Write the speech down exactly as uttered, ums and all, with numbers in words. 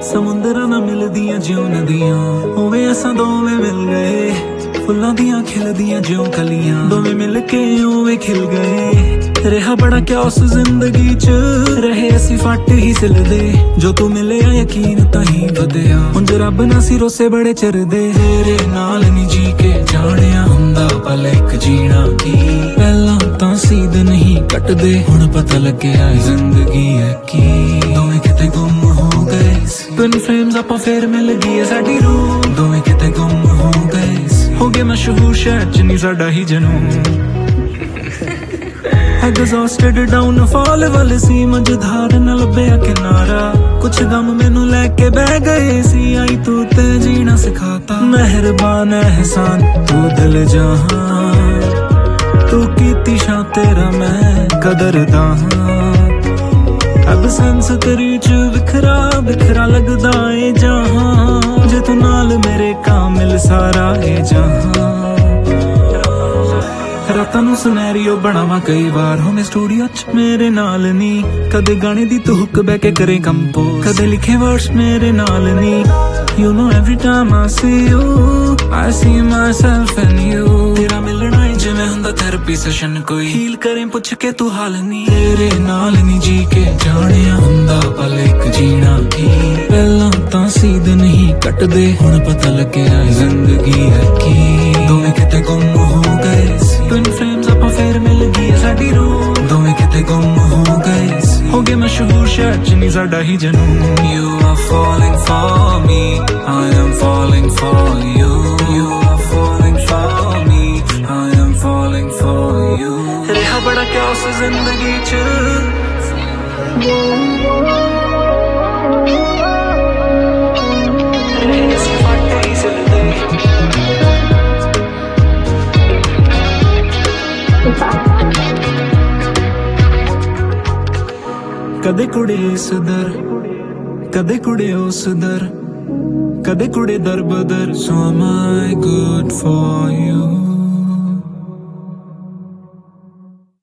ਸਮੁੰਦਰਾਂ ਨਾਲ ਮਿਲਦੀਆਂ ਜਿਉਂ ਨਦੀਆਂ, ਉਵੇਂ ਅਸਾਂ ਦੋਵੇਂ ਮਿਲ ਗਏ। ਫੁੱਲਾਂ ਦੀਆਂ ਖਿਲਦੀਆਂ ਜਿਉਂ ਕਲੀਆਂ, ਦੋਵੇਂ ਮਿਲ ਕੇ ਉਵੇਂ ਖਿਲ ਗਏ। ਰਿਹਾ ਬੜਾ ਕਿਉਸ ਜ਼ਿੰਦਗੀ ਚ, ਰਹੇ ਅਸੀਂ ਫੱਟ ਹੀ ਸਿਲਦੇ। ਜੋ ਤੂੰ ਮਿਲਿਆ ਯਕੀਨ ਤਾਂ ਹੀ ਵਧਿਆ, ਉਂਝ ਰੱਬ ਨਾ ਸੀ ਰੋਸੇ ਬੜੇ ਚਰਦੇ। ਤੇਰੇ ਨਾਲ ਨੀ ਜੀ ਕੇ ਜਾਣਿਆ ਹੁੰਦਾ ਪਲ ਇੱਕ ਜੀਣਾ ਕੀ। ਪਹਿਲਾਂ ਤਾਂ ਸੀਦ ਨਹੀਂ ਕੱਟਦੇ, ਹੁਣ ਪਤਾ ਲੱਗਿਆ ਜ਼ਿੰਦਗੀ ਹੈ ਕੀ। ਦੋਵੇਂ ਕਿਤੇ ਗੁੰਮ ਹੋ ਗਏ, ਟਵਿਨ ਫਲੇਮਸ ਆਪਾਂ ਫੇਰ ਮਿਲ ਗਈ ਸਾਡੀ ਰੂਹ। ਦੋਵੇਂ ਕਿਤੇ ਗੁੰਮ ਹੋ ਗਏ, ਹੋ ਗਏ ਮਸ਼ਹੂਰ ਸ਼ਹਿਰ ਚ ਨੀ ਸਾਡਾ ਹੀ ਜਨੂੰਨ। ਐਗਜ਼ੌਸਟਡ ਡਾਊਨਫਾਲ ਵੱਲ ਸੀ, ਮਝਧਾਰ ਨਾ ਲੱਭਿਆ ਕਿਨਾਰਾ। ਕੁਛ ਗਮ ਮੈਨੂੰ ਲੈ ਕੇ ਬਹਿ ਗਏ ਸੀ, ਆਈ ਤੂੰ ਤੇ ਜੀਣਾ ਸਿਖਾਤਾ। ਮਿਹਰਬਾਨ ਅਹਿਸਾਨ ਤੂੰ ਦਿਲ ਜਹਾਂ, ਤੂੰ ਕੀਤੀ ਸ਼ਾਂ ਤੇਰਾ ਮੈਂ ਕਦਰਦਾ ਹਾਂ। ਐਬਸੈਂਸ ਤੇਰੀ ਚ ਵਿਖਰਾ ਵਿਖਰਾ ਲੱਗਦਾ ਏ ਜਹਾਂ, ਜੇ ਤੂੰ ਨਾਲ ਮੇਰੇ ਕਾਮਿਲ ਸਾਰਾ ਏ ਜਹਾਂ। ਰਾਤਾਂ ਨੂੰ ਸਿਨੈਰੀਓ ਬਣਾਵਾਂ ਕਈ ਵਾਰ, ਹੋਵੇਂ ਸਟੂਡੀਓ ਚ ਮੇਰੇ ਨਾਲ ਨੀ। ਕਦੇ ਗਾਣੇ ਦੀ ਤੂੰ ਹੁੱਕ ਬਹਿ ਕੇ ਕਰੇ ਕੰਪੋਜ਼, ਕਦੇ ਲਿਖੇ ਵਰਸ ਮੇਰੇ ਨਾਲ ਨੀ। You know every time I see you, I see myself in you. ਤੇਰਾ ਮਿਲਣਾ ਏ ਜਿਵੇਂ ਹੁੰਦਾ ਥੈਰੇਪੀ ਸੈਸ਼ਨ ਕੋਈ, ਹੀਲ ਕਰੇ ਪੁੱਛ ਕੇ ਤੂੰ ਹਾਲ ਨੀ। ਤੇਰੇ ਨਾਲ ਨੀ ਜੀ ਕੇ ਜਾਣਿਆ ਹੁੰਦਾ ਪਲ ਇੱਕ ਜੀਣਾ ਕੀ। ਪਹਿਲਾਂ ਤਾਂ ਸੀਦ ਨਹੀਂ ਕੱਟਦੇ, ਹੁਣ ਪਤਾ ਲੱਗਿਆ ਜ਼ਿੰਦਗੀ ਹੈ ਕੀ। ਦੋਵੇਂ ਕਿਤੇ ਗੁੰਮ ਹੋ ਗਏ, ਟਵਿਨ ਫਲੇਮਸ ਆਪਾਂ ਫੇਰ ਮਿਲ ਗਈ ਸਾਡੀ ਰੂਹ। ਦੋਵੇਂ ਕਿਤੇ ਗੁੰਮ ਹੋ ਗਏ, ਹੋ ਗਏ ਮਸ਼ਹੂਰ ਸ਼ਹਿਰ ਚ ਨੀ ਸਾਡਾ ਹੀ ਜਨੂੰਨ। You are falling for me, I am falling for you. You are falling for me, I am falling for you. ਰਿਹਾ ਬੜਾ ਕਿਉਸ ਜ਼ਿੰਦਗੀ ਚ, ਰਹੇ ਅਸੀਂ ਫੱਟ ਹੀ ਸਿਲਦੇ। ਕਦੇ ਕੁੜੇ ਇਸ ਦਰ, ਕਦੇ ਕੁੜੇ ਉਸ ਦਰ, ਕਦੇ ਕੁੜੇ ਦਰ ਬਦਰ। So am I good for you?